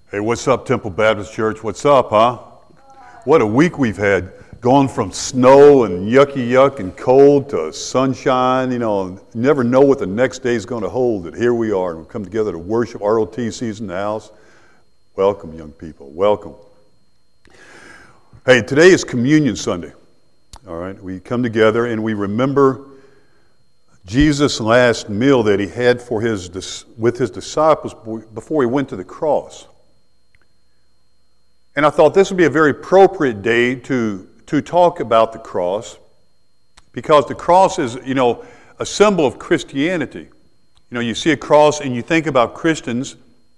Hey, what's up, Temple Baptist Church? What's up, huh? What a week we've had. Going from snow and yuck and cold to sunshine. You never know what the next day is going to hold. And here we are, and we've come together to worship. ROTC's in the house. Welcome, young people. Welcome. Hey, today is Communion Sunday. All right, we come together and we remember Jesus' last meal that he had with his disciples before he went to the cross. And I thought this would be a very appropriate day to talk about the cross, because the cross is, a symbol of Christianity. You see a cross and you think about Christians,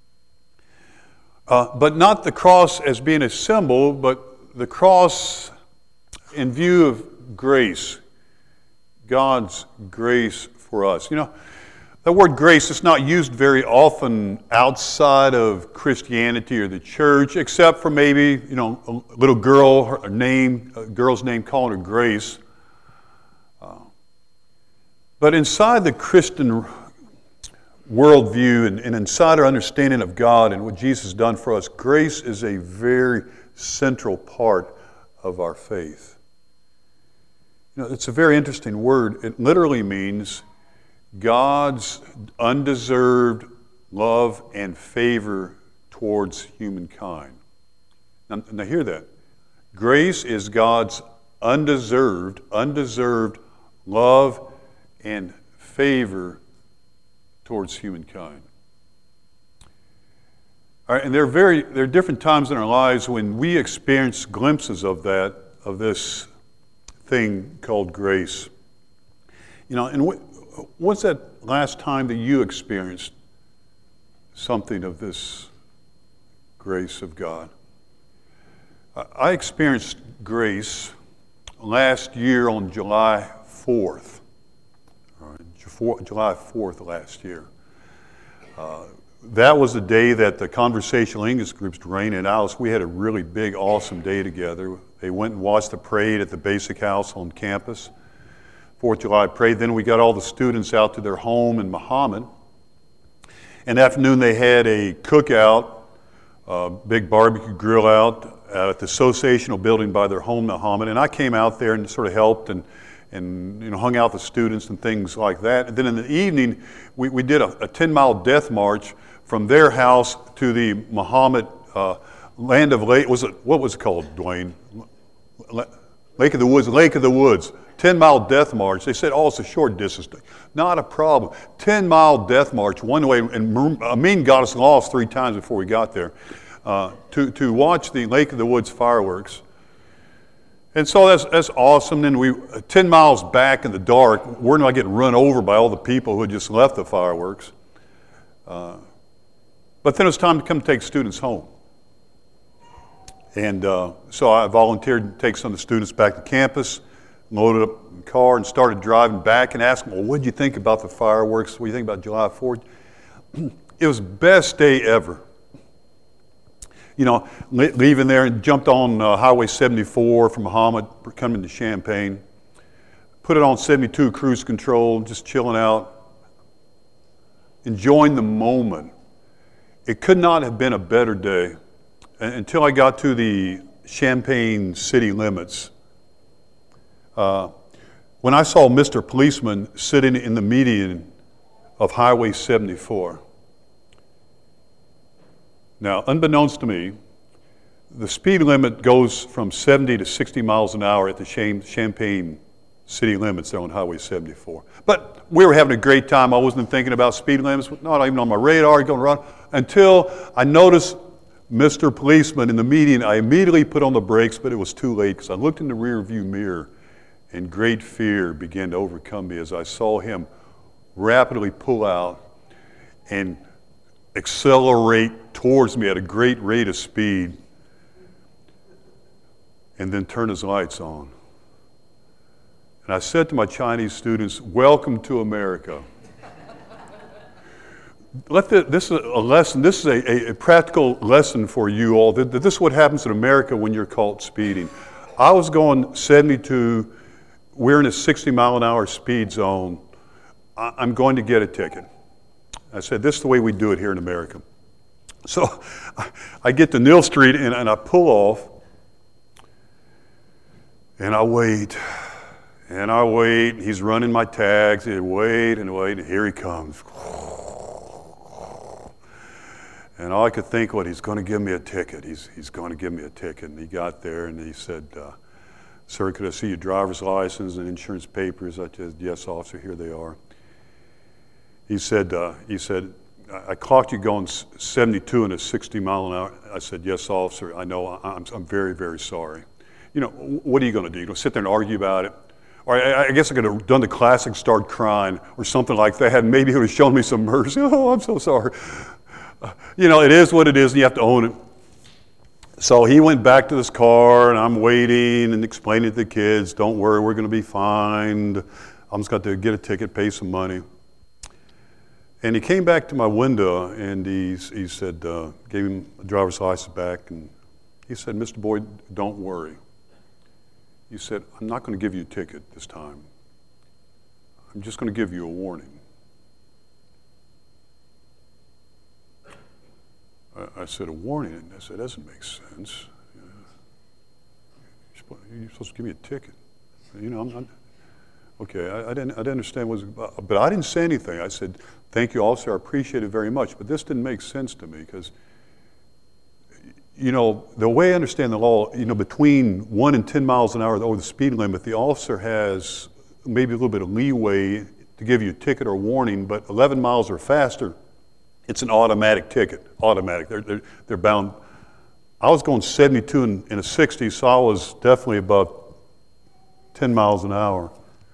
but not the cross as being a symbol, but the cross in view of grace, God's grace for us. The word grace is not used very often outside of Christianity or the church, except for maybe, a little girl, a girl's name calling her Grace. But inside the Christian worldview and inside our understanding of God and what Jesus has done for us, grace is a very central part of our faith. It's a very interesting word. It literally means God's undeserved love and favor towards humankind. Now hear that. Grace is God's undeserved love and favor towards humankind. All right, and there are different times in our lives when we experience glimpses of this thing called grace. And what's that last time that you experienced something of this grace of God? I experienced grace last year on July 4th. All right, July 4th last year. That was the day that the Conversational English groups, Dwayne and Alice, we had a really big, awesome day together. They went and watched the parade at the Basic House on campus. 4th of July parade. Then we got all the students out to their home in Muhammad. In the afternoon, they had a cookout, big barbecue grill out at the associational building by their home in Muhammad. And I came out there and sort of helped and hung out with the students and things like that. And then in the evening, we did a 10-mile death march from their house to the Muhammad Land of Lake. What was it called, Dwayne? Lake of the Woods. 10-mile death march. They said, it's a short distance. Not a problem. 10-mile death march one way, and Amin got us lost 3 times before we got there, to watch the Lake of the Woods fireworks. And so that's awesome. Then 10 miles back in the dark, we're not getting run over by all the people who had just left the fireworks. But then it was time to come take students home. And so I volunteered to take some of the students back to campus, loaded up in the car and started driving back and asked them, well, what did you think about the fireworks? What do you think about July 4th? It was the best day ever. Leaving there and jumped on Highway 74 from Muhammad, coming to Champaign. Put it on 72 cruise control, just chilling out, enjoying the moment. It could not have been a better day until I got to the Champaign city limits. When I saw Mr. Policeman sitting in the median of Highway 74. Now, unbeknownst to me, the speed limit goes from 70 to 60 miles an hour at the Champaign city limits there on Highway 74. But we were having a great time. I wasn't thinking about speed limits, not even on my radar, going around, until I noticed Mr. Policeman in the median. I immediately put on the brakes, but it was too late because I looked in the rear view mirror and great fear began to overcome me as I saw him rapidly pull out and accelerate towards me at a great rate of speed and then turn his lights on. And I said to my Chinese students, welcome to America. This is a lesson, this is a practical lesson for you all. This is what happens in America when you're caught speeding. I was going 72, we're in a 60 mile an hour speed zone. I'm going to get a ticket. I said, this is the way we do it here in America. So I get to Neal Street and I pull off, and I wait, and I wait. He's running my tags. I wait and wait, and here he comes. And all I could think was, he's going to give me a ticket. He's going to give me a ticket. And he got there and he said, "Sir, could I see your driver's license and insurance papers?" I said, "Yes, officer, here they are." He said, "I clocked you going 72 in a 60 mile an hour." I said, "Yes, officer, I know. I'm very, very sorry." You know, what are you going to do? You going to sit there and argue about it? Or I guess I could have done the classic, start crying or something like that. And maybe he would have shown me some mercy. "Oh, I'm so sorry." You know, it is what it is, and you have to own it. So he went back to his car, and I'm waiting and explaining to the kids, "Don't worry, we're going to be fine. I'm just got to get a ticket, pay some money." And he came back to my window, and he said, gave him a driver's license back, and he said, "Mr. Boyd, don't worry." He said, "I'm not going to give you a ticket this time. I'm just going to give you a warning." I said, "A warning?" I said, "That doesn't make sense. You're supposed to give me a ticket." You know, I'm not. Okay, I didn't understand what it was about, but I didn't say anything. I said, "Thank you, officer. I appreciate it very much." But this didn't make sense to me because, you know, the way I understand the law, you know, between 1 and 10 miles an hour over the speed limit, the officer has maybe a little bit of leeway to give you a ticket or warning, but 11 miles or faster, it's an automatic ticket. Automatic. They're bound. I was going 72 in a 60, so I was definitely about 10 miles an hour.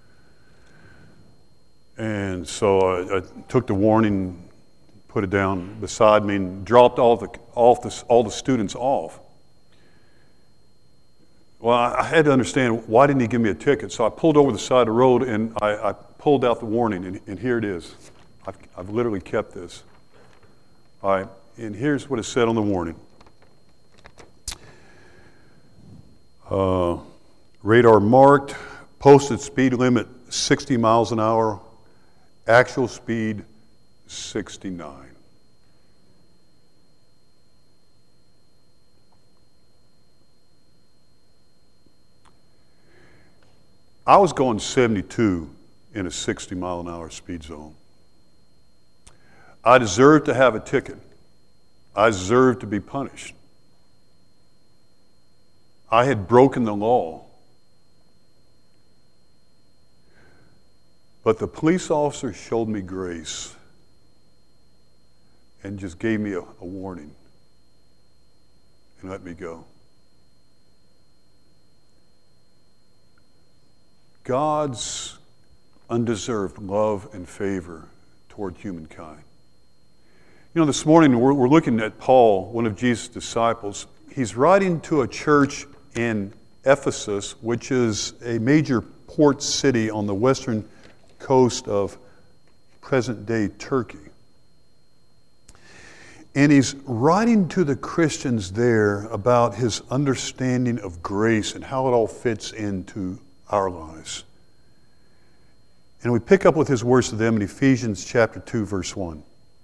And so I took the warning, put it down beside me, and dropped all the students off. Well, I had to understand, why didn't he give me a ticket? So I pulled over the side of the road, and I pulled out the warning, and here it is. I've literally kept this. All right, and here's what it said on the warning. Radar marked, posted speed limit 60 miles an hour, actual speed 69. I was going 72 in a 60 mile an hour speed zone. I deserved to have a ticket. I deserved to be punished. I had broken the law. But the police officer showed me grace and just gave me a warning and let me go. God's undeserved love and favor toward humankind. You know, this morning we're looking at Paul, one of Jesus' disciples. He's writing to a church in Ephesus, which is a major port city on the western coast of present-day Turkey. And he's writing to the Christians there about his understanding of grace and how it all fits into our lives. And we pick up with his words to them in Ephesians chapter 2, verse 1.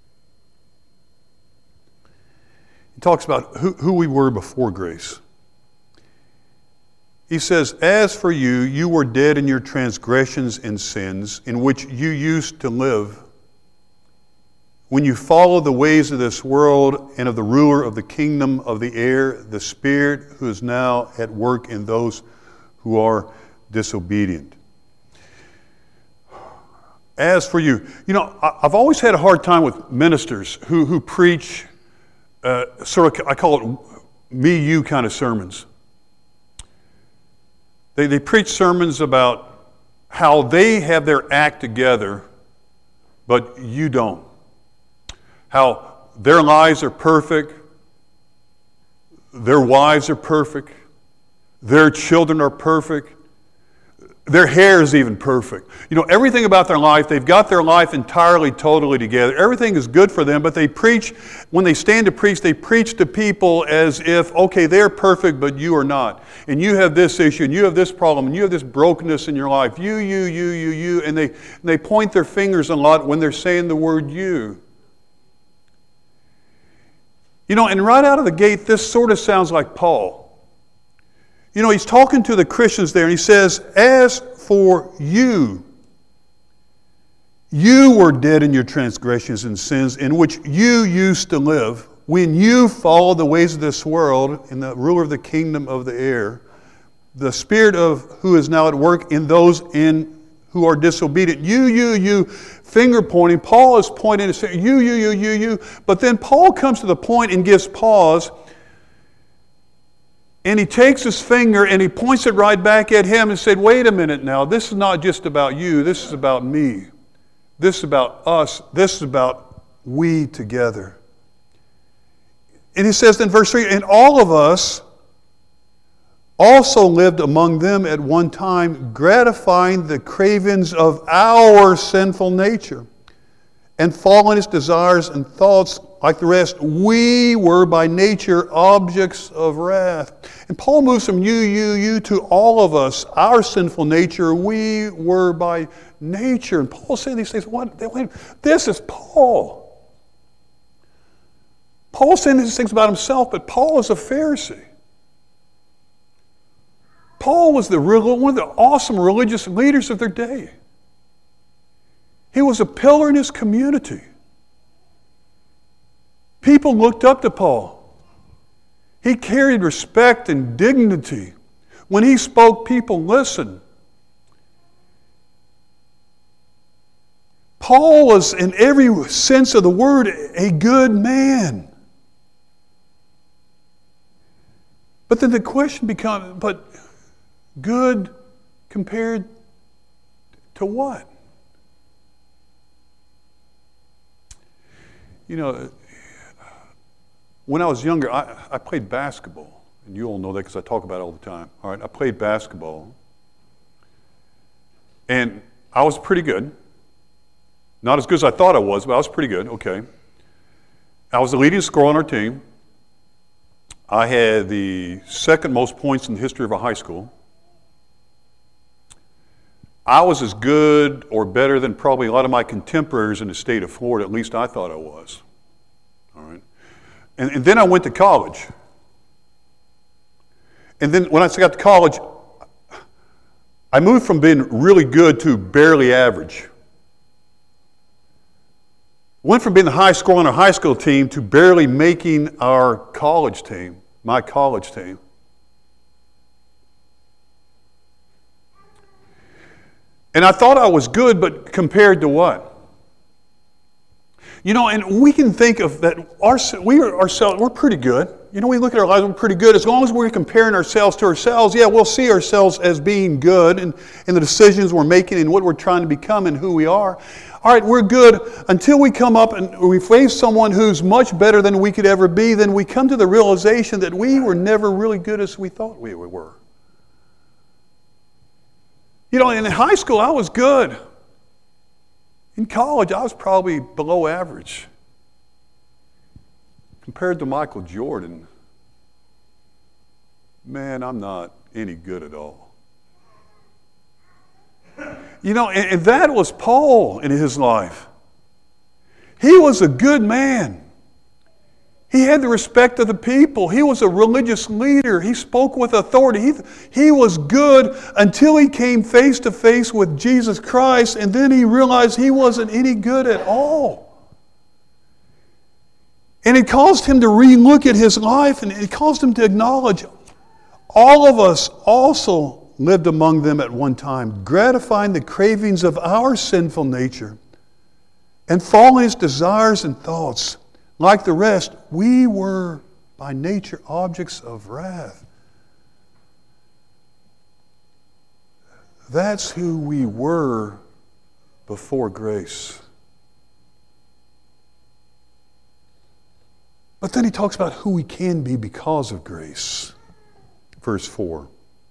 He talks about who we were before grace. He says, "As for you, you were dead in your transgressions and sins, in which you used to live, when you followed the ways of this world and of the ruler of the kingdom of the air, the Spirit who is now at work in those who are disobedient." As for you, you know, I've always had a hard time with ministers who preach sort of, I call it me, you kind of sermons. They preach sermons about how they have their act together, but you don't. How their lives are perfect, their wives are perfect, their children are perfect, their hair is even perfect. You know, everything about their life, they've got their life entirely, totally together. Everything is good for them, but they preach, when they stand to preach, they preach to people as if, okay, they're perfect, but you are not. And you have this issue, and you have this problem, and you have this brokenness in your life. You. And they point their fingers a lot when they're saying the word you. You know, and right out of the gate, this sort of sounds like Paul. You know, he's talking to the Christians there, and he says, as for you, you were dead in your transgressions and sins in which you used to live when you followed the ways of this world and the ruler of the kingdom of the air, the spirit of who is now at work in those who are disobedient. You, finger pointing. Paul is pointing and saying, you. But then Paul comes to the point and gives pause, and he takes his finger and he points it right back at him and said, wait a minute now, this is not just about you, this is about me. This is about us. This is about we together. And he says in verse 3, and all of us also lived among them at one time, gratifying the cravings of our sinful nature and following its desires and thoughts like the rest. We were by nature objects of wrath. And Paul moves from you to all of us, our sinful nature. We were by nature. And Paul's saying these things. What? This is Paul. Paul's saying these things about himself, but Paul is a Pharisee. Paul was one of the awesome religious leaders of their day. He was a pillar in his community. People looked up to Paul. He carried respect and dignity. When he spoke, people listened. Paul was, in every sense of the word, a good man. But then the question becomes, but good compared to what? You know, when I was younger, I played basketball. And you all know that because I talk about it all the time. All right, I played basketball. And I was pretty good. Not as good as I thought I was, but I was pretty good, okay. I was the leading scorer on our team. I had the second most points in the history of our high school. I was as good or better than probably a lot of my contemporaries in the state of Florida, at least I thought I was. All right. And then I went to college. And then when I got to college, I moved from being really good to barely average. Went from being the high scorer on our high school team to barely making our college team, my college team. And I thought I was good, but compared to what? You know, and we can think of that, we're pretty good. You know, we look at our lives, we're pretty good. As long as we're comparing ourselves to ourselves, yeah, we'll see ourselves as being good and the decisions we're making and what we're trying to become and who we are. All right, we're good until we come up and we face someone who's much better than we could ever be. Then we come to the realization that we were never really good as we thought we were. You know, in high school, I was good. In college, I was probably below average. Compared to Michael Jordan, man, I'm not any good at all. You know, and that was Paul in his life. He was a good man. He had the respect of the people. He was a religious leader. He spoke with authority. He was good until he came face to face with Jesus Christ, and then he realized he wasn't any good at all. And it caused him to re-look at his life, and it caused him to acknowledge all of us also lived among them at one time, gratifying the cravings of our sinful nature and following its desires and thoughts. Like the rest, we were by nature objects of wrath. That's who we were before grace. But then he talks about who we can be because of grace. Verse 4.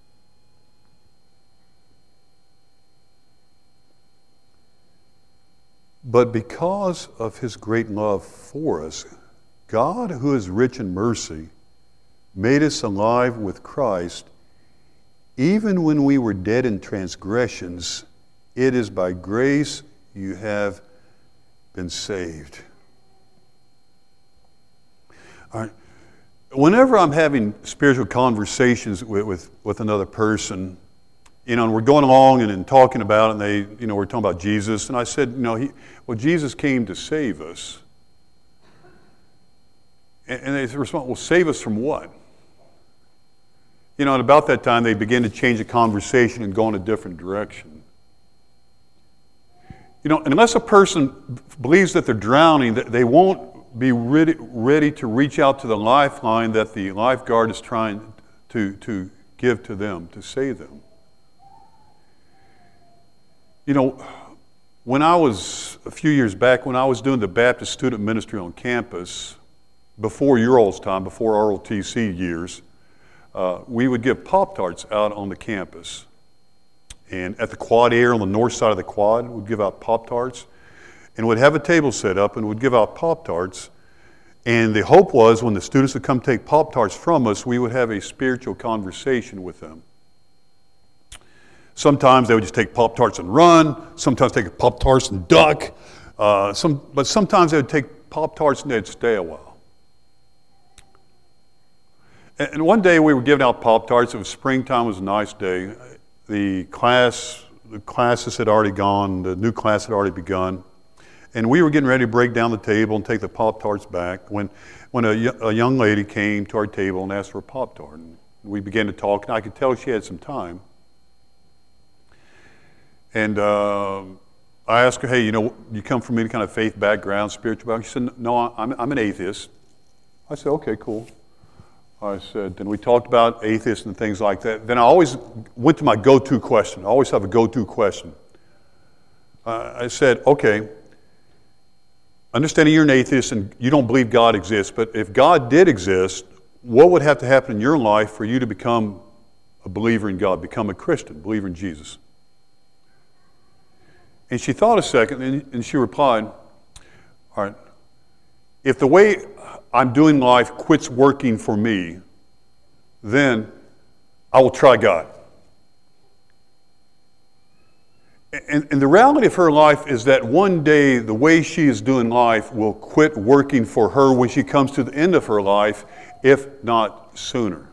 But because of his great love for us, God, who is rich in mercy, made us alive with Christ, even when we were dead in transgressions. It is by grace you have been saved. All right. Whenever I'm having spiritual conversations with another person, and we're going along and talking about it, and we're talking about Jesus, and I said, Jesus came to save us. And they respond, well, save us from what? And about that time, they begin to change the conversation and go in a different direction. Unless a person believes that they're drowning, they won't be ready to reach out to the lifeline that the lifeguard is trying to give to them, to save them. When I was, a few years back, when I was doing the Baptist student ministry on campus, before your all's time, before ROTC years, we would give Pop-Tarts out on the campus. And at the quad area on the north side of the quad, we'd give out Pop-Tarts. And we'd have a table set up and we'd give out Pop-Tarts. And the hope was when the students would come take Pop-Tarts from us, we would have a spiritual conversation with them. Sometimes they would just take Pop-Tarts and run. Sometimes take Pop-Tarts and duck. But sometimes they would take Pop-Tarts and they'd stay a while. And one day we were giving out Pop-Tarts. It was springtime. It was a nice day. The classes had already gone. The new class had already begun. And we were getting ready to break down the table and take the Pop-Tarts back when a young lady came to our table and asked for a Pop-Tart. And we began to talk, and I could tell she had some time. And I asked her, hey, you come from any kind of faith background, spiritual background? She said, no, I'm an atheist. I said, okay, cool. I said, and we talked about atheists and things like that. Then I always went to my go-to question. I always have a go-to question. I said, okay, understanding you're an atheist and you don't believe God exists, but if God did exist, what would have to happen in your life for you to become a believer in God, become a Christian, believer in Jesus? And she thought a second and she replied, all right, if the way I'm doing life quits working for me, then I will try God. And the reality of her life is that one day the way she is doing life will quit working for her when she comes to the end of her life, if not sooner.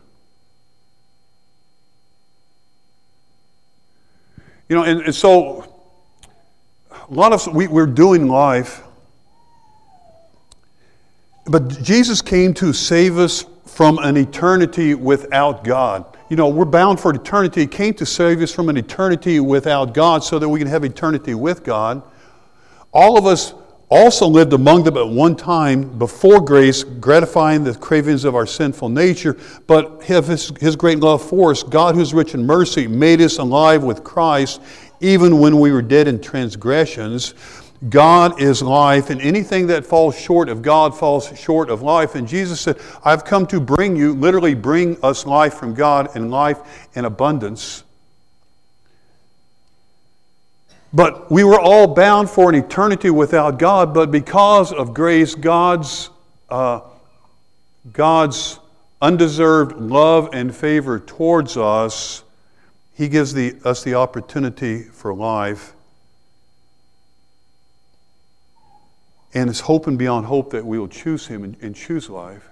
And so a lot of we're doing life, but Jesus came to save us from an eternity without God. We're bound for eternity. He came to save us from an eternity without God so that we can have eternity with God. All of us also lived among them at one time before grace, gratifying the cravings of our sinful nature, but have His great love for us. God, who's rich in mercy, made us alive with Christ even when we were dead in transgressions. God is life, and anything that falls short of God falls short of life. And Jesus said, I've come to literally bring us life from God and life in abundance. But we were all bound for an eternity without God, but because of grace, God's undeserved love and favor towards us, He gives us the opportunity for life. And it's hope and beyond hope that we will choose Him and choose life.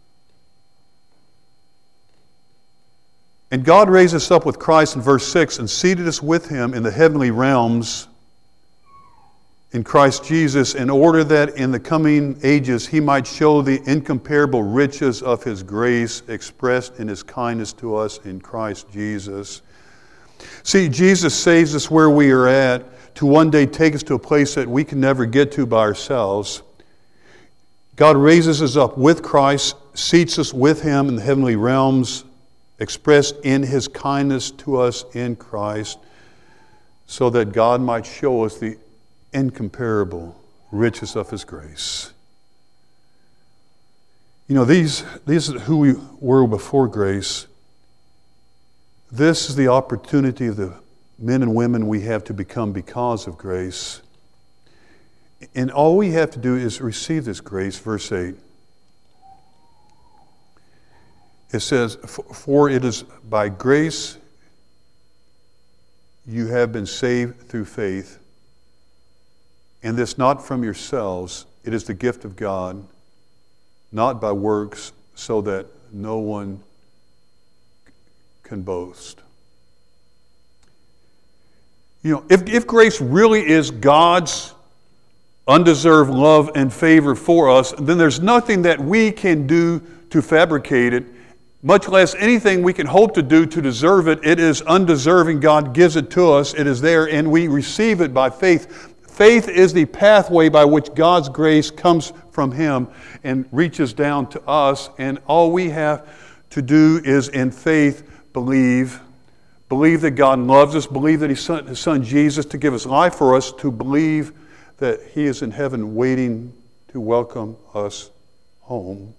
And God raised us up with Christ in verse 6 and seated us with Him in the heavenly realms in Christ Jesus, in order that in the coming ages He might show the incomparable riches of His grace expressed in His kindness to us in Christ Jesus. See, Jesus saves us where we are at to one day take us to a place that we can never get to by ourselves. God raises us up with Christ, seats us with Him in the heavenly realms, expressed in His kindness to us in Christ, so that God might show us the incomparable riches of His grace. These are who we were before grace. This is the opportunity of the men and women we have to become because of grace. And all we have to do is receive this grace. Verse 8. It says, for it is by grace you have been saved through faith, and this not from yourselves, it is the gift of God, not by works, so that no one can boast. You know, if grace really is God's undeserved love and favor for us, then there's nothing that we can do to fabricate it, much less anything we can hope to do to deserve it. It is undeserving. God gives it to us. It is there, and we receive it by faith. Faith is the pathway by which God's grace comes from Him and reaches down to us, and all we have to do is in faith believe that God loves us, believe that He sent His Son Jesus to give His life for us, to believe that He is in heaven waiting to welcome us home.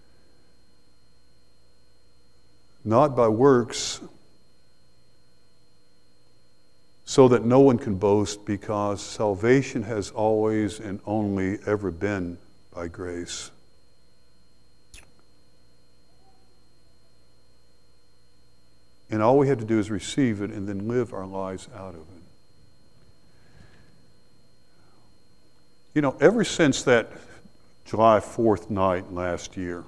Not by works, so that no one can boast, because salvation has always and only ever been by grace. And all we have to do is receive it and then live our lives out of it. You know, ever since that July 4th night last year,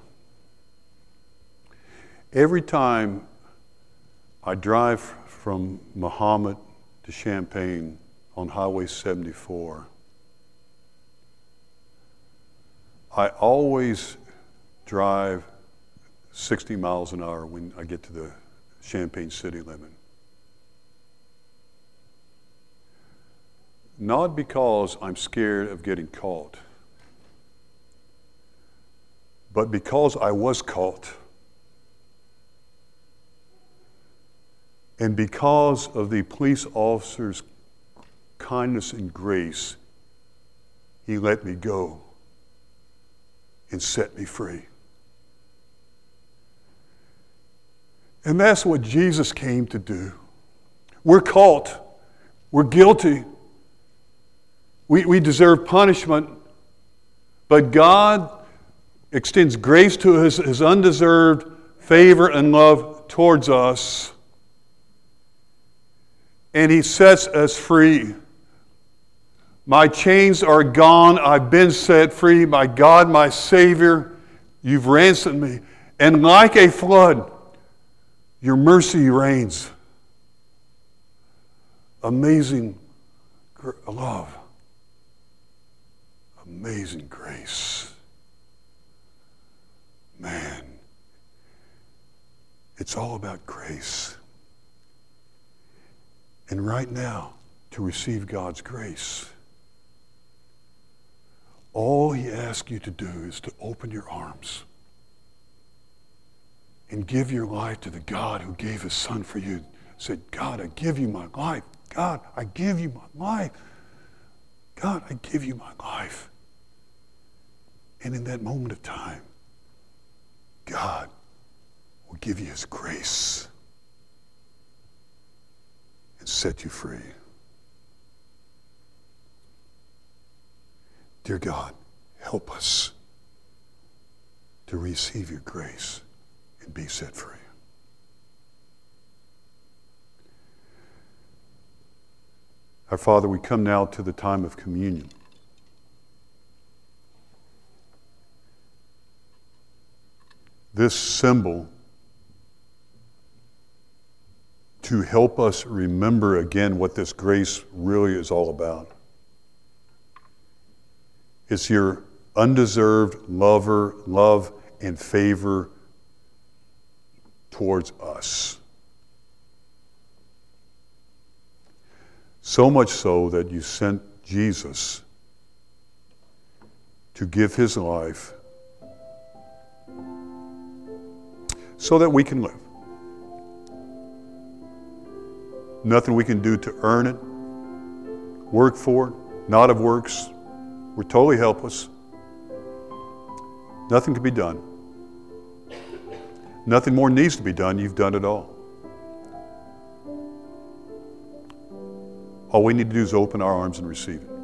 every time I drive from Mahomet to Champaign on Highway 74, I always drive 60 miles an hour when I get to the Champaign city limit. Not because I'm scared of getting caught, but because I was caught. And because of the police officer's kindness and grace, he let me go and set me free. And that's what Jesus came to do. We're caught. We're guilty. We deserve punishment. But God extends grace to His undeserved favor and love towards us. And He sets us free. My chains are gone. I've been set free. My God, my Savior, You've ransomed me. And like a flood, Your mercy reigns. Amazing love. Amazing grace. Man, it's all about grace. And right now, to receive God's grace, all He asks you to do is to open your arms and give your life to the God who gave His Son for you. Said, God, I give You my life. God, I give You my life. God, I give You my life. And in that moment of time, God will give you His grace and set you free. Dear God, help us to receive Your grace and be set free. Our Father, we come now to the time of communion. This symbol to help us remember again what this grace really is all about. It's Your undeserved love and favor towards us. So much so that You sent Jesus to give His life so that we can live. Nothing we can do to earn it, work for it, not of works. We're totally helpless. Nothing can be done. Nothing more needs to be done. You've done it all. All we need to do is open our arms and receive it.